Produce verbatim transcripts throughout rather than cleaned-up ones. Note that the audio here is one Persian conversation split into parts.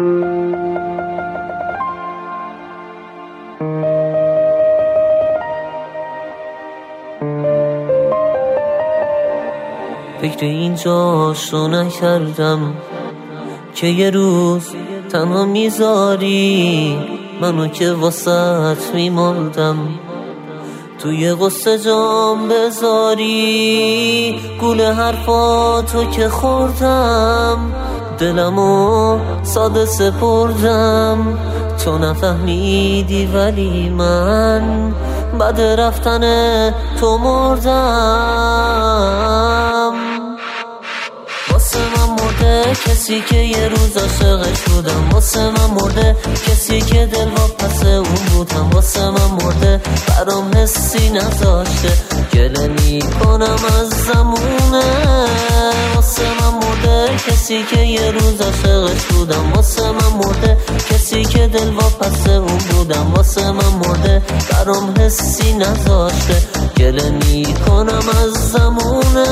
فکر اینجاشو نکردم که یه روز تنها میذاری منو که واسط میمردم، توی قصه جام بذاری گوله حرفاتو که خوردم، دلمو ساده سپردم، تو نفهمیدی ولی من بعد رفتن تو مردم. واسه من مرده کسی که یه روز عاشقش بودم، واسه من مرده کسی که دل واپس اون بودم، واسه من مرده برام حسی نذاشته گله میکنم از زمونه، واسه من مرده کسی که یه روز عاشقش بودم، واسه من مرده کسی که دل واپس اون بودم، واسه من مرده برام حسی نذاشته گله میکنم از زمونه.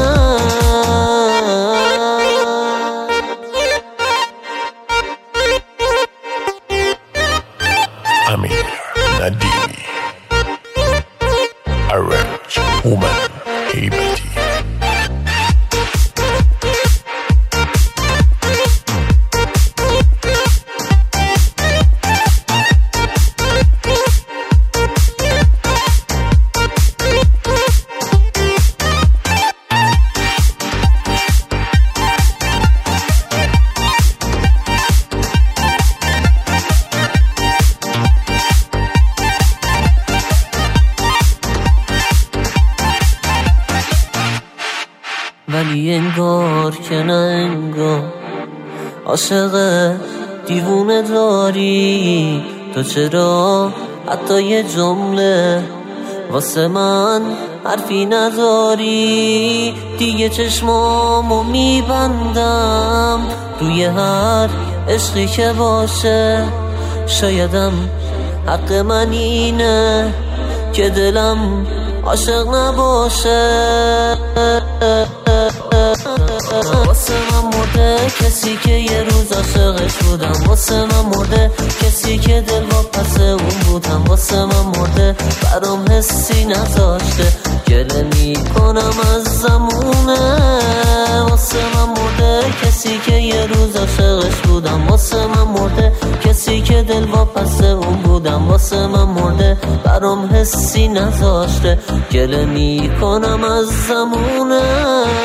Amir Nadimi Arrange Woman Haibati ولی انگار که نه انگار عاشق دیوونه داری تو، چرا حتی یه جمله واسه من حرفی نداری؟ دیگه چشمامو میبندم روی هر عشقی که باشه، شایدم حق من اینه که دلم عاشق نباشه. واسه من مرده کسی که یه روز عاشقش بودم، واسه من مرده کسی که دل واپس اون بودم، واسه من مرده برام حسی نذاشته گله میکنم از زمونه، واسه من مرده کسی که یه روز عاشقش بودم، واسه من مرده کسی که دل واپس اون بودم، واسه من مرده برام حسی نذاشته گله میکنم از زمونه.